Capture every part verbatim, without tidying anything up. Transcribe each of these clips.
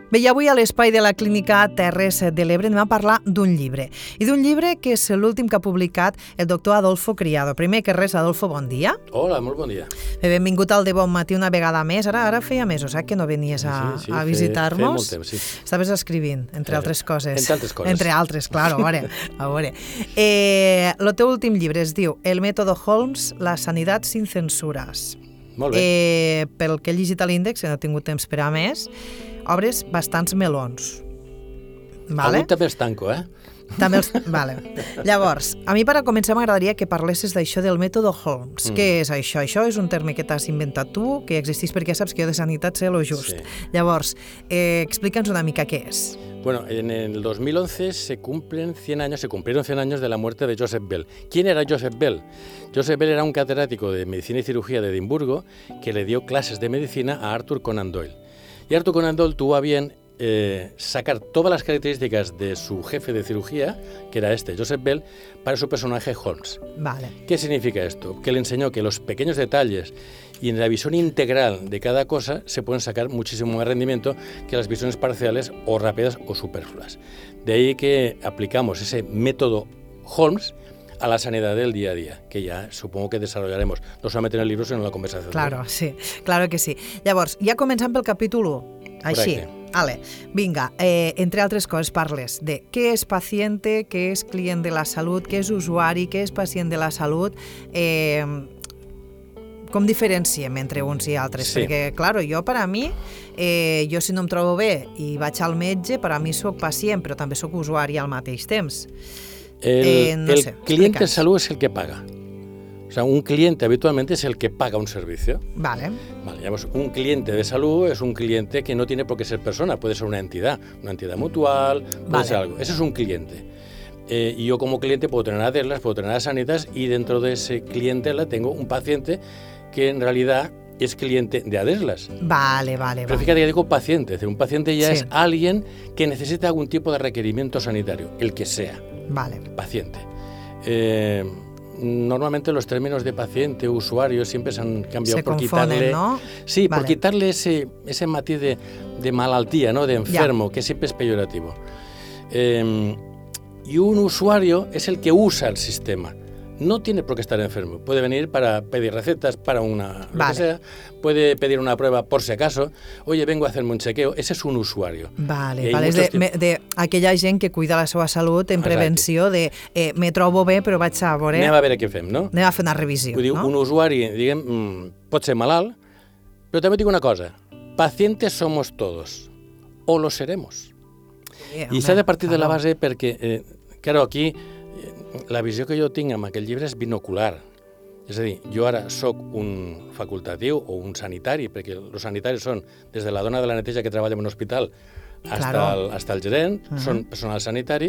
Bé, i avui a l'espai de la Clínica Terres de l'Ebre anem a parlar d'un llibre. I d'un llibre que és l'últim que ha publicat el doctor Adolfo Criado. Primer que res, Adolfo, bon dia. Hola, molt bon dia. Bé, benvingut al De Bon Matí una vegada més. Ara ara feia mesos, eh, que no venies a, sí, sí, a fe, visitar-nos. feia molt temps, sí. Estaves escrivint, entre Eh, altres coses. entre altres coses. Entre altres, claro, a veure. A veure. Eh, el teu últim llibre es diu El mètode Holmes, la sanitat sin censures. Molt bé. Eh, pel que he llegit a l'índex, que no he tingut temps per a més, obres bastants melons. Vale? Avui també els tanco, eh? També els... Vale. Llavors, a mi per a començar m'agradaria que parlessis d'això del mètode Holmes. Mm. Què és això? Això és un terme que t'has inventat tu, que existeix perquè saps que jo de sanitat sé lo just. Sí. Llavors, eh, explica'ns una mica què és. Bueno, en el dos mil once se cumplen cien años, se cumplieron cien años de la muerte de Joseph Bell. ¿Quién era Joseph Bell? Joseph Bell era un catedrático de medicina y cirugía de Edimburgo que le dio clases de medicina a Arthur Conan Doyle. Y Arthur Conan Doyle tuvo a bien eh, sacar todas las características de su jefe de cirugía, que era este, Joseph Bell, para su personaje Holmes. Vale. ¿Qué significa esto? Que le enseñó que los pequeños detalles y en la visión integral de cada cosa se pueden sacar muchísimo más rendimiento que las visiones parciales o rápidas o superfluas. De ahí que aplicamos ese método Holmes a la sanidad del día a día, que ya supongo que desarrollaremos, no solamente en el libro, sino en la conversación. Claro, sí, claro que sí. Llavors, ja començant pel capítol u, així. Correcte. Ale, vinga, eh, entre altres coses parles de què és paciente, què és client de la salut, què és usuari, què és pacient de la salut, eh, com diferenciem entre uns i altres? Sí. Perquè, clar, jo per a mi, eh, jo si no em trobo bé i vaig al metge, per a mi sóc pacient, però també sóc usuari al mateix temps. El, Eh, no el sé, cliente de explica'ns. salud es el que paga. O sea, un cliente habitualmente es el que paga un servicio. Vale, Vale, digamos, un cliente de salud es un cliente que no tiene por qué ser persona, puede ser una entidad, una entidad mutual, puede Vale. ser algo. Ese es un cliente. Eh, y yo como cliente puedo tener a Adeslas, puedo tener a Sanitas y dentro de ese clientela tengo un paciente que en realidad es cliente de Adeslas. vale, vale. Pero vale. fíjate que digo paciente, es decir, un paciente ya Sí. es alguien que necesita algún tipo de requerimiento sanitario, el que sea, Vale. paciente. Eh, normalmente los términos de paciente, usuario, siempre se han cambiado Se por confonen, quitarle... ¿no? Sí, Vale. por quitarle ese, ese matiz de, de malaltía, ¿no? De enfermo, que siempre es peyorativo. Eh, y un usuario es el que usa el sistema. No tiene por qué estar enfermo. Puede venir para pedir recetas para una... lo Vale. que sea. Puede pedir una prueba por si acaso. Oye, vengo a hacerme un chequeo. Ese es un usuario. Y Vale, hay vale. És muchos de, me- de aquella gent que cuida la seva salut en Exacte. prevenció de eh, me trobo bé però vaig a veure, Anem a veure què fem, no? anem a fer una revisió, Vull dir, no? un usuari, diguem, mm, pot ser malalt, però també dic una cosa. Pacientes somos todos. O lo seremos. Sí, I home, s'ha de partir de la claro. base perquè, eh, claro, aquí eh, la visió que jo tinc amb aquest llibre és binocular. És a dir, jo ara sóc un facultatiu o un sanitari, perquè els sanitaris són des de la dona de la neteja que treballa en un hospital hasta, Claro. el, hasta el gerent, Uh -huh. són personal sanitari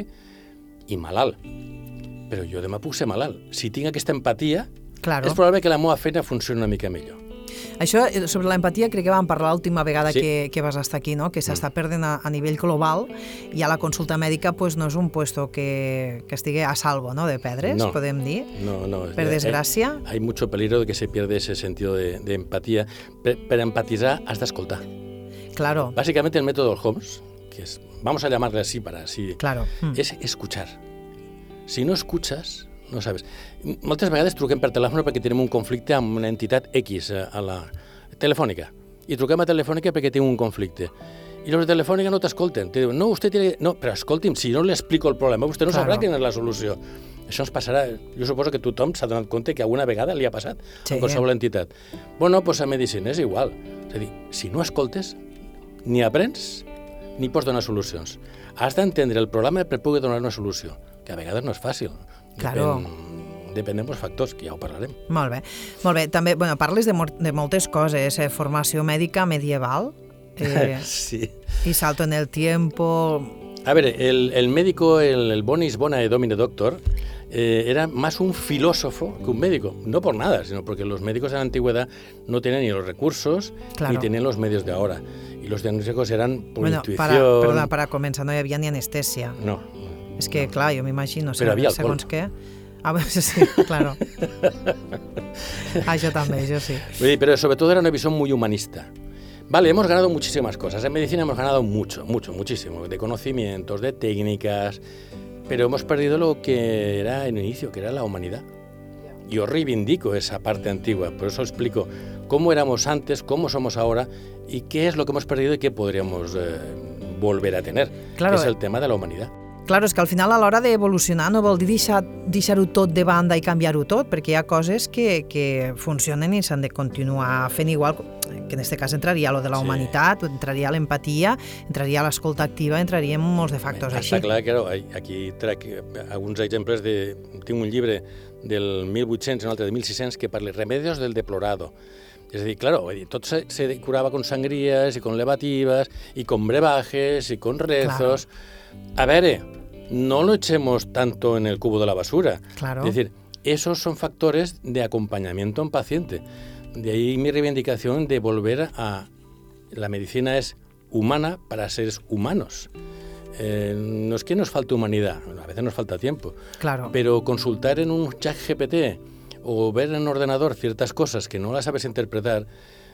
i malalt. Però jo demà puc ser malalt. Si tinc aquesta empatia, Claro. és probable que la meva feina funcioni una mica millor. Això, eh, sobre l'empatia, crec que vam parlar l'última vegada Sí. que, que vas estar aquí, no? Que s'està perdent a, a nivell global i a la consulta mèdica pues, no és un puesto que, que estigui a salvo, no?, de perdre's, No. podem dir, No, no, per hay- desgràcia. Hay mucho peligro de que se pierda ese sentido de, de empatía. Per, per empatizar has d'escoltar. Claro, Básicamente el método Holmes, que es, vamos a llamarle así para así, claro. Mm. es escuchar. Si no escuchas, no sabes. Moltes vegades truquem per telèfon perquè tenim un conflicte amb una entitat X a, a la telefònica. I truquem a telefònica perquè tenim un conflicte. I los de telefònica no t'escolten. Te diuen, no, usted tiene... No, però escolti'm, si no li explico el problema, vostè no Claro. sabrà quina és la solució. Això ens passarà... Jo suposo que tothom s'ha donat compte que alguna vegada li ha passat Sí. a qualsevol entitat. Bueno, doncs a medicina és igual. És a dir, si no escoltes, ni aprens ni pots donar solucions. Has d'entendre el problema per poder donar una solució, que a vegades no és fàcil. Claro. Depèn, depèn de molts factors, que ja ho parlarem. Molt bé. Molt bé. També, bueno, parles de, mor- de moltes coses, eh? Formació mèdica medieval, eh, Sí. y salto en el tiempo. A ver, el, el médico, el, el Bonis Bonae Domine Doctor, eh, era más un filósofo que un médico. No por nada, sino porque los médicos de la antigüedad no tenían ni los recursos Claro. ni tenían los medios de ahora. Y los diagnósticos eran por Bueno, intuición. para, perdona, para començar, no hi havia ni anestèsia. No. És que, clar, jo m'imagino, Però havia alcohol. segons què... Ah, bueno, sí, claro. Això també, jo sí. Vull dir, pero sobre todo era una visión muy humanista. Vale, hemos ganado muchísimas cosas. En medicina hemos ganado mucho, mucho, muchísimo, de conocimientos, de técnicas, pero hemos perdido lo que era en el inicio, que era la humanidad. Yo reivindico esa parte antigua, por eso explico cómo éramos antes, cómo somos ahora y qué es lo que hemos perdido y qué podríamos eh, volver a tener, claro, que es el tema de la humanidad. Claro, és que al final a l'hora d'evolucionar no vol dir deixar, deixar-ho tot de banda i canviar-ho tot, perquè hi ha coses que, que funcionen i s'han de continuar fent igual, que en aquest cas entraria lo de la humanitat, sí. entraria l'empatia, entraria l'escolta activa, entraria molts de factors Està així. Està clar que no, aquí trec alguns exemples de... Tinc un llibre del mil vuit-cents i un altre de mil sis-cents que parla Remedios del deplorado. És a dir, claro, tot se, se curava con sangrías y con levativas y con brebajes y con rezos. Claro. A ver, no lo echemos tanto en el cubo de la basura. Claro. Es decir, esos son factores de acompañamiento en paciente. De ahí mi reivindicación de volver a... La medicina es humana para seres humanos. Eh, no es que nos falte humanidad, a veces nos falta tiempo. Claro. Pero consultar en un chat G P T o ver en un ordenador ciertas cosas que no las sabes interpretar,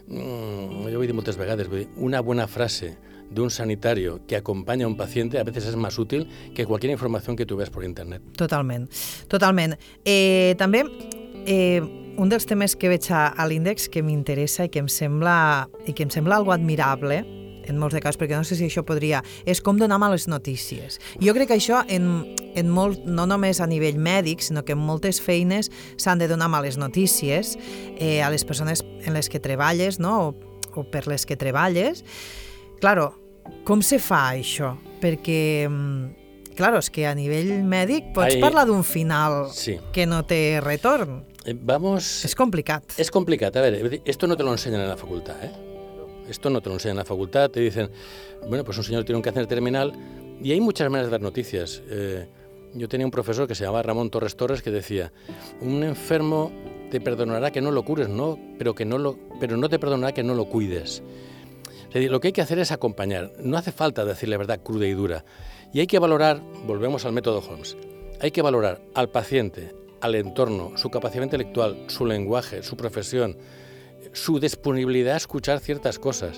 mmm, jo ho he dit moltes vegades, vull dir, una buena frase d'un sanitario que acompanya a un paciente a veces es más útil que cualquier información que tú veas por internet. Totalment, totalment. Eh, també, eh, un dels temes que veig a, a l'índex que m'interessa i que em sembla i que em sembla algo admirable, en molts de casos, perquè no sé si això podria, és com donar males notícies. Jo crec que això, en, en molt, no només a nivell mèdic, sinó que en moltes feines s'han de donar males notícies eh, a les persones en les que treballes, no? o, o per les que treballes. Claro, com se fa això? Perquè, claro, és que a nivell mèdic pots Ahí... parlar d'un final sí. que no té retorn. Eh, vamos... És complicat. És complicat. A ver, esto no te lo enseñan en la facultad, ¿eh? Esto no te lo enseñan en la facultad, te dicen, bueno, pues un señor tiene un cáncer terminal y hay muchas maneras de dar noticias. Eh, yo tenía un profesor que se llamaba Ramón Torres Torres que decía, un enfermo te perdonará que no lo cures, no, pero, que no, lo, pero no te perdonará que no lo cuides. Es decir, lo que hay que hacer es acompañar, no hace falta decir la verdad cruda y dura. Y hay que valorar, volvemos al método Holmes, hay que valorar al paciente, al entorno, su capacidad intelectual, su lenguaje, su profesión, su disponibilidad a escuchar ciertas cosas.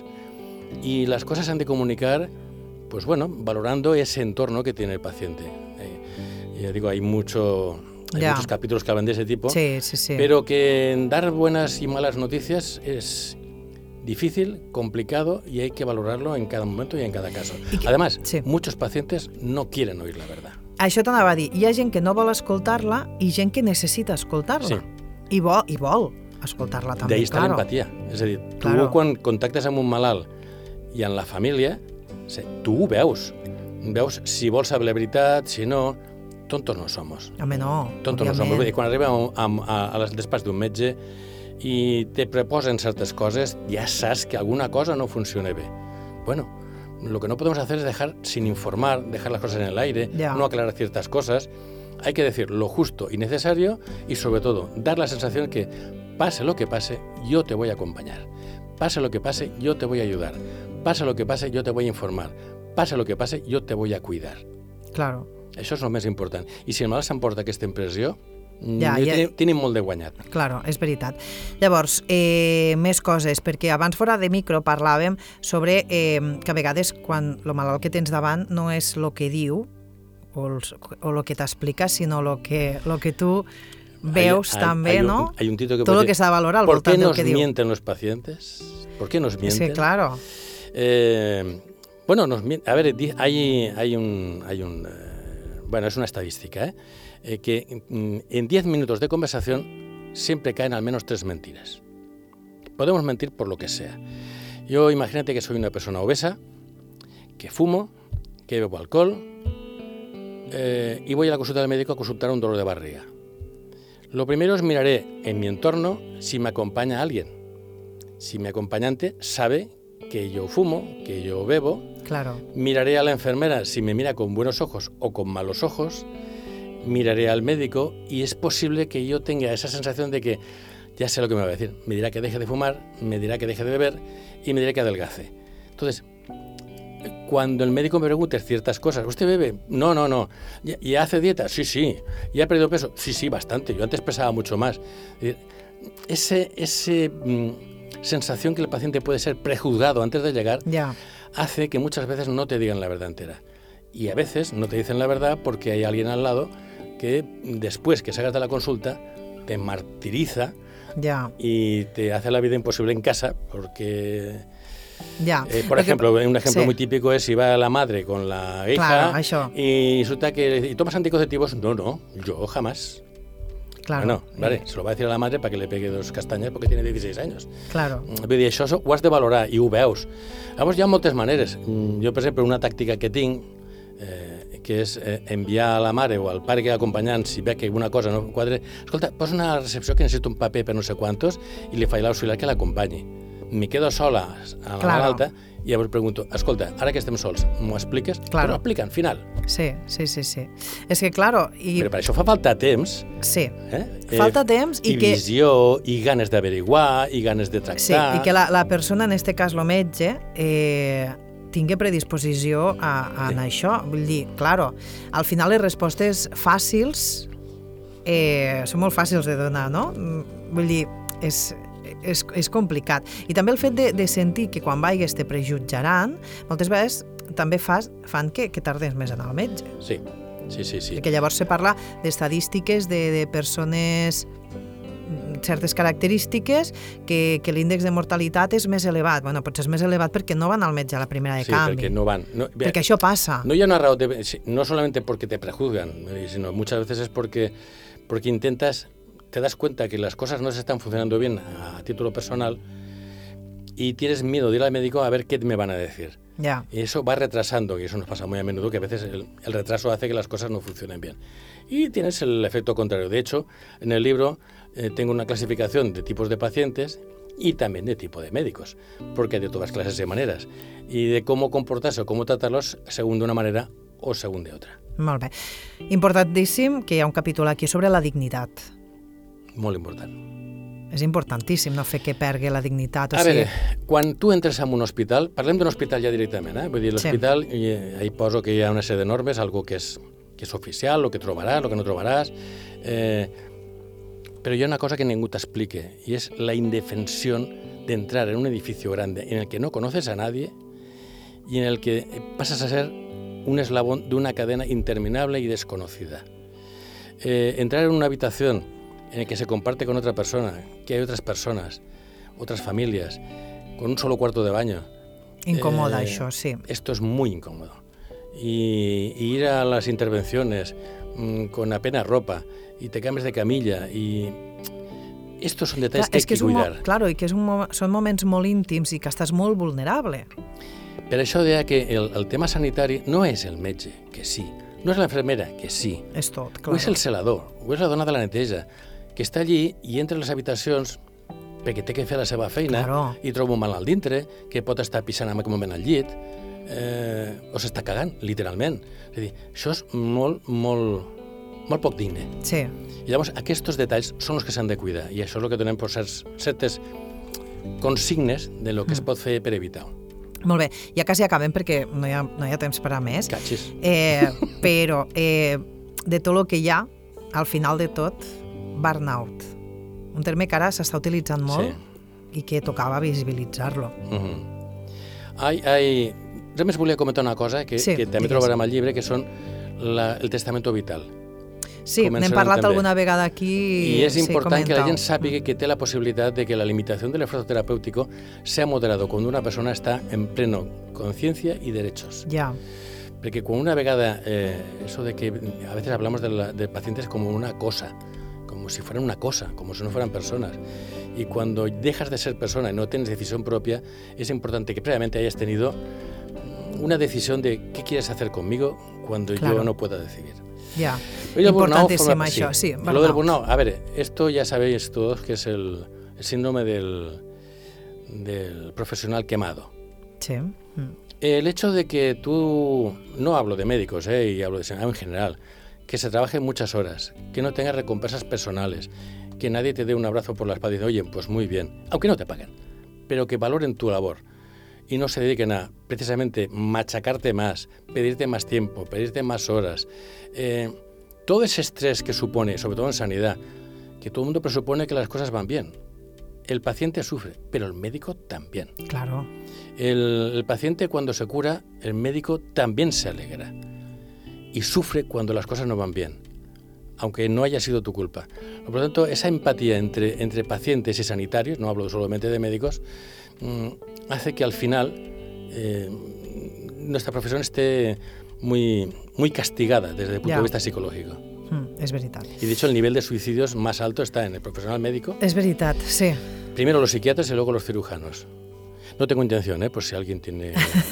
Y las cosas se han de comunicar, pues bueno, valorando ese entorno que tiene el paciente. Eh, ya digo, hay, mucho, hay yeah. muchos capítulos que hablan de ese tipo, sí, sí, sí. pero que dar buenas y malas noticias es difícil, complicado y hay que valorarlo en cada momento y en cada caso. Que, Además, sí. muchos pacientes no quieren oír la verdad. Això t'anava a dir, hi ha gent que no vol escoltar-la i gent que necessita escoltar-la. Sí. I vol, i vol escoltar-la també, D'ahí està claro. l'empatia. És a dir, tu claro. quan contactes amb un malalt i en la família, tu ho veus. Veus si vols saber la veritat, si no... Tontos no somos. Home, no, Tontos no somos. Quan arriba a, a, a les despatx d'un metge i te proposen certes coses, ja saps que alguna cosa no funciona bé. Bueno, lo que no podemos hacer es dejar sin informar, dejar las cosas en el aire, yeah. no aclarar ciertas cosas. Hay que decir lo justo y necesario y, sobre todo, dar la sensación que pase lo que pase, yo te voy a acompañar. Pase lo que pase, yo te voy a ayudar. Pase lo que pase, yo te voy a informar. Pase lo que pase, yo te voy a cuidar. Claro. Això és el més important. I si el malalt s'emporta aquesta impressió, ja, ja. Tenim, tenim molt de guanyat. Claro, és veritat. Llavors, eh, més coses, perquè abans fora de micro parlàvem sobre eh, que a vegades quan el malalt que tens davant no és el que diu o el que t'explica, sinó el que, lo que tu veus hay, també, hay, hay ¿no? Un, hay un tito que Todo lo que s'ha de valorar al voltant del que diu. ¿Por qué nos mienten los pacientes? ¿Por qué nos mienten? Sí, claro. Eh, bueno, nos mienten. A ver, hay, hay un... Hay un eh, bueno, es una estadística, ¿eh? Eh, que mm, en diez minutos de conversación siempre caen al menos tres mentiras. Podemos mentir por lo que sea. Yo imagínate que soy una persona obesa, que fumo, que bebo alcohol eh, y voy a la consulta del médico a consultar un dolor de barriga. Lo primero es miraré en mi entorno si me acompaña alguien. Si mi acompañante sabe que yo fumo, que yo bebo. Claro. Miraré a la enfermera si me mira con buenos ojos o con malos ojos. Miraré al médico y es posible que yo tenga esa sensación de que ya sé lo que me va a decir. Me dirá que deje de fumar, me dirá que deje de beber y me dirá que adelgace. Entonces, cuando el médico me pregunte ciertas cosas, ¿usted bebe? No, no, no. ¿Y hace dieta? Sí, sí. ¿Y ha perdido peso? Sí, sí, bastante. Yo antes pesaba mucho más. Ese... ese sensación que el paciente puede ser prejuzgado antes de llegar, Ya. hace que muchas veces no te digan la verdad entera. Y a veces no te dicen la verdad porque hay alguien al lado que después que salgas de la consulta te martiriza Ya. y te hace la vida imposible en casa porque... Ya. Eh, por Lo ejemplo, que... un ejemplo sí. muy típico es si va la madre con la hija Claro, això. y resulta que... ¿Y tomas anticonceptivos? No, no, yo jamás. Claro. Bueno, vale, se lo va a decir a la madre para que le pegue dos castanyes porque tiene dieciséis años. Claro. Vull dir, això ho has de valorar i ho veus. Llavors hi ha moltes maneres. Jo, per exemple, una tàctica que tinc, eh, que és eh, enviar a la mare o al pare que acompanyant, si ve que alguna cosa no quadre, escolta, posa una recepció que necessito un paper per no sé quantos i li faig l'auxiliar que l'acompanyi. Me quedo sola a la Claro. malalta i llavors pregunto, escolta, ara que estem sols, m'ho expliques? Claro. Però explica, al final. Sí, sí, sí, sí. És que, claro, i... Però per això fa falta temps. Sí. Eh? Falta temps i i que... visió, i ganes d'averiguar, i ganes de tractar. Sí, i que la, la persona, en este cas, el metge, eh, tingui predisposició a, a Sí. en això. Vull dir, claro, al final les respostes fàcils eh, són molt fàcils de donar, no? Mm, Vull dir, és, és, és complicat. I també el fet de, de sentir que quan vagis te prejutjaran, moltes vegades també fas, fan que, que tardes més en anar al metge. Sí, sí, sí. sí. Perquè llavors se parla d'estadístiques de, de persones certes característiques que, que l'índex de mortalitat és més elevat. Bueno, potser és més elevat perquè no van al metge a la primera de Sí, canvi. perquè no van. No, Perquè això pasa. No hay una razón, de, no solamente porque te prejuzgan, sino muchas veces es porque, porque intentas, te das cuenta que las cosas no se están funcionando bien a título personal y tienes miedo de ir al médico a ver qué me van a decir. Ja. Y eso va retrasando, y eso nos pasa muy a menudo, que a veces el, el retraso hace que las cosas no funcionen bien. Y tienes el efecto contrario. De hecho, en el libro eh, tengo una clasificación de tipos de pacientes y también de tipo de médicos, porque hay de todas clases y maneras, y de cómo comportarse o cómo tratarlos según de una manera o según de otra. Molt bé. Importantíssim que hi ha un capítol aquí sobre la dignitat. Molt important. És importantíssim no fer que pergui la dignitat. O A sigui, veure, quan tu entres en un hospital, parlem d'un hospital ja directament, eh? Vull dir, l'hospital, sí. Ahí poso que hi ha una sèrie de normes, algo que és, que és oficial, lo que trobaràs, lo que no trobaràs, eh, però hi ha una cosa que ningú t'explique, y es la indefensión de entrar en un edificio grande en el que no conoces a nadie y en el que pasas a ser un eslabón de una cadena interminable y desconocida. Eh, entrar en una habitación en el que se comparte con otra persona, que hay otras personas, otras familias, con un solo cuarto de baño. incomoda Eh, això, sí. Esto es muy incómodo. Y, y ir a las intervenciones mmm, con apenas ropa y te cambies de camilla y... Estos son detalles Clar, que hay és que, és un mo- cuidar. Claro, i que és un mo són moments molt íntims i que estàs molt vulnerable. Per això deia que el, el tema sanitari no és el metge, que sí, no és la enfermera, que sí, És tot, o clar. és el celador, o és la dona de la neteja, que està allí i entra a les habitacions perquè té que fer la seva feina Claro. i troba un malalt dintre, que pot estar pixant en aquell moment al llit, eh, o s'està cagant, literalment. És a dir, això és molt, molt, molt poc digne. Sí. I llavors aquests detalls són els que s'han de cuidar i això és el que donem per certs, certes consignes de lo que es pot fer per evitar-ho. Molt bé, ja quasi acabem perquè no hi ha, no hi ha temps per a més. Catxis. Eh, però eh, de tot el que hi ha, al final de tot, burnout. Un terme que ara s'està utilitzant molt Sí. i que tocava visibilitzar-lo. Uh -huh. Ai, ai... Només volia comentar una cosa que, Sí, que també digues. trobarem al llibre, que són la, el testamento vital. Sí, n'hem Començarem parlat també. alguna vegada aquí. Y es sí, importante que la comenta-ho. gente sabe que tiene la posibilidad de que la limitación del esfuerzo terapéutico sea moderado cuando una persona está en pleno conciencia y derechos. Ja, Porque con una vegada, eh, eso de que a veces hablamos de, la, de pacientes como una cosa, como si fueran una cosa, como si no fueran personas. Y cuando dejas de ser persona y no tienes decisión propia, es importante que previamente hayas tenido una decisión de qué quieres hacer conmigo cuando Claro. yo no pueda decidir. ja. Oye, el burnout Importantíssim forma- això, sí. Lo del burnout. burnout, a ver, esto ya sabéis todos que es el, el síndrome del, del profesional quemado. Sí. Mm. El hecho de que tú, no hablo de médicos, eh, y hablo de sanidad en general, que se trabaje muchas horas, que no tengas recompensas personales, que nadie te dé un abrazo por la espalda y dice, oye, pues muy bien, aunque no te paguen, pero que valoren tu labor y no se dediquen a precisamente machacarte más, pedirte más tiempo, pedirte más horas. Eh, todo ese estrés que supone, sobre todo en sanidad, que todo el mundo presupone que las cosas van bien. el paciente sufre, pero el médico también. Claro. El, el paciente cuando se cura, el médico también se alegra y sufre cuando las cosas no van bien, aunque no haya sido tu culpa. Por lo tanto, esa empatía entre, entre pacientes y sanitarios, no hablo solamente de médicos, mmm, hace que al final eh, nuestra profesión esté muy, muy castigada desde el punto ja. de vista psicológico. Mm, és veritat. Y de hecho el nivel de suicidios más alto está en el profesional médico. És veritat, sí. Primero los psiquiatras y luego los cirujanos. No tengo intención, ¿eh? Por si alguien tiene...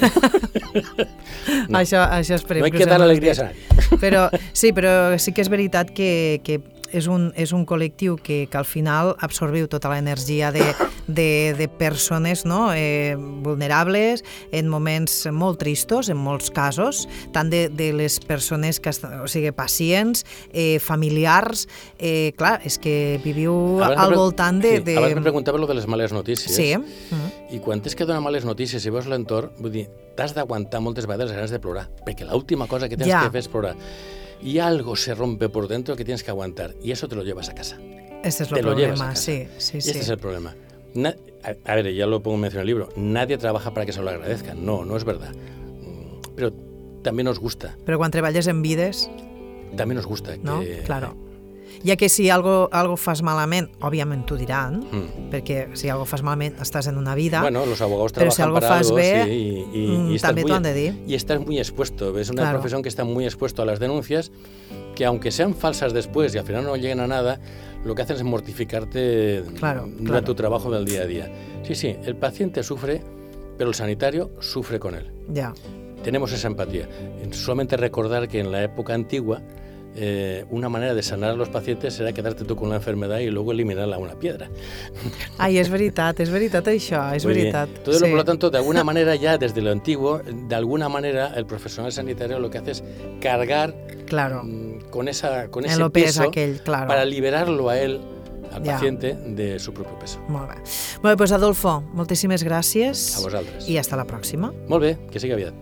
no. Això, això esperem. No hay que dar alegrías a nadie. Però, sí, però sí que és veritat que, que és un, és un col·lectiu que, que al final absorbiu tota l'energia de, de, de persones, no? eh, vulnerables, en moments molt tristos, en molts casos, tant de, de les persones, que, o sigui, pacients, eh, familiars, eh, clar, és que viviu abans al voltant de... Sí, de... abans me preguntava lo de les males notícies. Sí. I quan tens que donar males notícies i veus l'entorn, vull dir, t'has d'aguantar moltes vegades les ganes de plorar, perquè l'última cosa que tens ja. que fer és plorar. Y algo se rompe por dentro que tienes que aguantar. Y eso te lo llevas a casa. Este es el te problema, lo llevas a casa. sí, sí, y sí. este es el problema. Na a, a ver, ya lo pongo en mención en el libro. Nadie trabaja para que se lo agradezcan. No, no es verdad. Pero también nos gusta. Però quan treballes en vides... También nos gusta. No, que... claro. Ja que si algo, algo fas malament, òbviament t'ho diran, mm. perquè si algo fas malament estàs en una vida, bueno, los abogados però si algo para fas algo, bé, sí, y, y, mm, y també t'ho muy, han de dir. Y estás muy expuesto. Es una claro. profesión que está muy expuesto a las denuncias, que aunque sean falsas después y al final no lleguen a nada, lo que hacen es mortificarte claro, durante claro. tu trabajo del día a día. Sí, sí, el paciente sufre, pero el sanitario sufre con él. Ya. Tenemos esa empatía. Solamente recordar que en la época antigua eh, una manera de sanar a los pacientes era quedarte tú con la enfermedad y luego eliminarla a una piedra. Ai, és veritat, és veritat això, és Muy veritat. Bien. Todo sí. lo, por lo tanto, de alguna manera ya desde lo antiguo, de alguna manera el profesional sanitario lo que hace es cargar claro. mmm, con, esa, con ese el peso aquell, claro. para liberarlo a él, al ja. paciente, de su propio peso. Molt bé. Molt bé, doncs Adolfo, moltíssimes gràcies. A vosaltres. I hasta la pròxima. Molt bé, que sigui aviat.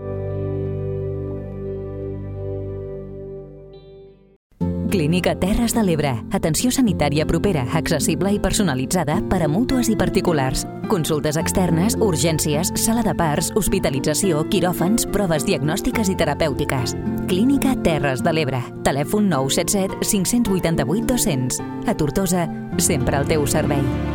Clínica Terres de l'Ebre. Atenció sanitària propera, accessible i personalitzada per a mútues i particulars. Consultes externes, urgències, sala de parts, hospitalització, quiròfans, proves diagnòstiques i terapèutiques. Clínica Terres de l'Ebre. Telèfon nou set set cinc vuit vuit dos cents. A Tortosa, sempre al teu servei.